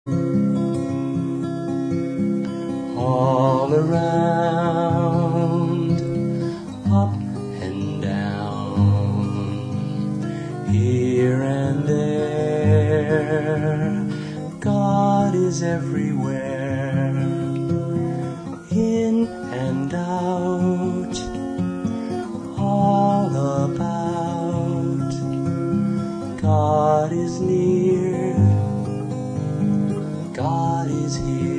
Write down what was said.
All around, up and down, here and there, God is everywhere, in and out, all about. God is near, God is here.